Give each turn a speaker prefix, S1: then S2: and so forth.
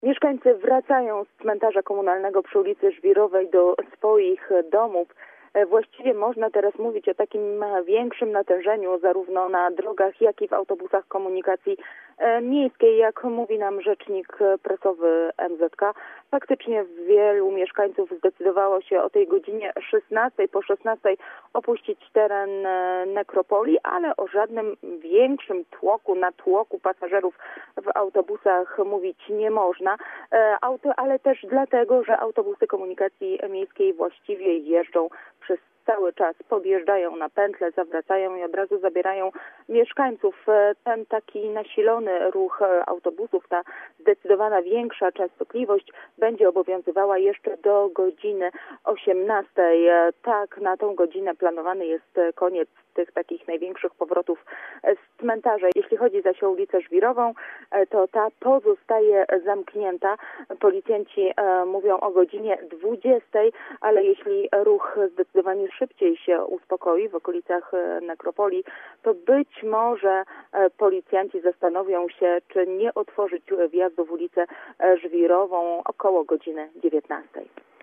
S1: Mieszkańcy wracają z cmentarza komunalnego przy ulicy Żwirowej do swoich domów. Właściwie można teraz mówić o takim większym natężeniu zarówno na drogach, jak i w autobusach komunikacji miejskiej. Jak mówi nam rzecznik prasowy MZK, faktycznie wielu mieszkańców zdecydowało się o tej godzinie 16, po 16 opuścić teren nekropolii, ale o żadnym większym natłoku pasażerów w autobusach mówić nie można, ale też dlatego, że autobusy komunikacji miejskiej właściwie jeżdżą przez cały czas, podjeżdżają na pętlę, zawracają i od razu zabierają mieszkańców. Ten taki nasilony ruch autobusów, ta zdecydowana większa częstotliwość będzie obowiązywała jeszcze do godziny 18. Tak, na tą godzinę planowany jest koniec tych takich największych powrotów z cmentarza. Jeśli chodzi zaś o ulicę Żwirową, to ta pozostaje zamknięta. Policjanci mówią o godzinie 20, ale jeśli ruch zdecydowanie szybciej się uspokoi w okolicach nekropolii, to być może policjanci zastanowią się, czy nie otworzyć wjazdu w ulicę Żwirową około godziny 19.